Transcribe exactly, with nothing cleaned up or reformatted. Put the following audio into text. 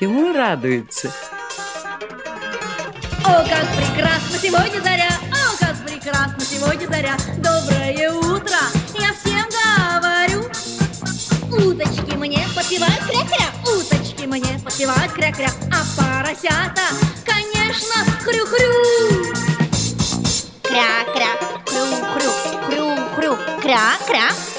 чему радуется? О, как прекрасно сегодня заря! О, как прекрасно сегодня заря! Доброе утро! Я всем говорю! Уточки мне подпевают кря-кря! Уточки мне подпевают кря-кря! А поросята, конечно, хрю-хрю! Кря-кря, хрю-хрю, хрю-хрю, кря-кря.